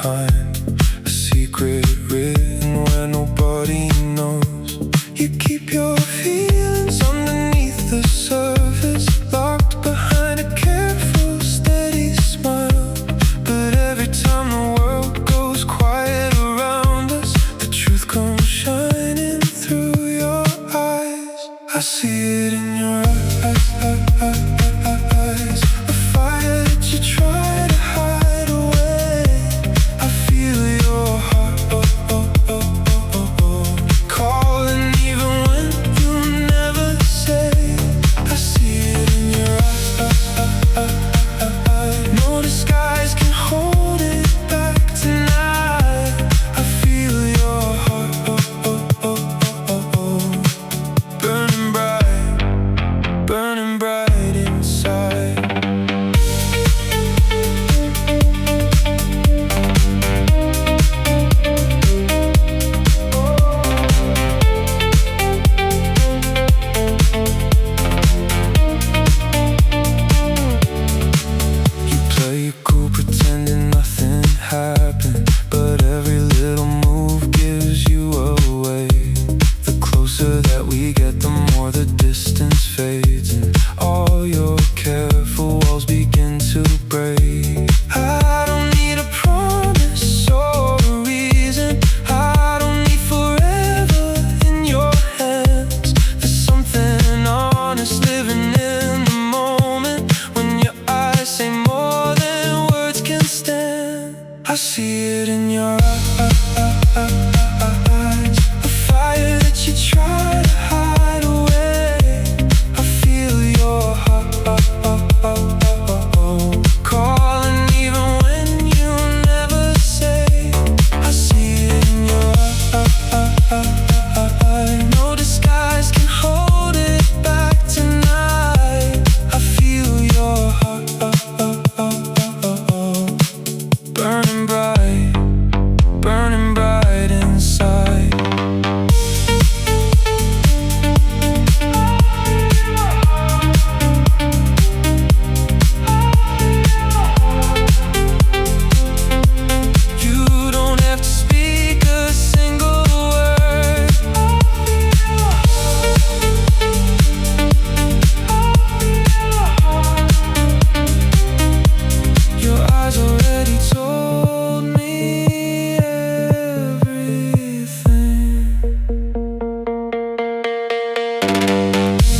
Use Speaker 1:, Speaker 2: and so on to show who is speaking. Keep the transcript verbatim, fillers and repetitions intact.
Speaker 1: behind a secret written where nobody knows. You keep your feelings underneath the surface, locked behind a careful, steady smile. But every time the world goes quiet around us, the truth comes shining through your eyes. I see it in your eyes, a fire that you try to hide away. I feel your heart oh, oh, oh, oh, oh, calling even when you never say. I see it in your eyes. No disguise can hold it back tonight. I feel your heart oh, oh, oh, oh, oh, burning bright, burning bright inside. You play it cool, pretending nothing happened, but every little move gives you away. The closer that we get, the more the distance fades, and all your careful walls begin to break. I don't need a promise or a reason. I don't need forever in your hands. There's something honest living in the moment, when your eyes say more than words can stand. I see it in your eyes, a fire that you try to hide away. I feel your heart calling even when you never say. I see it in your eyes. No disguise can hold it back tonight. I feel your heart burning bright, burning bright inside. You don't have to speak a single word. Your eyes already told me everything.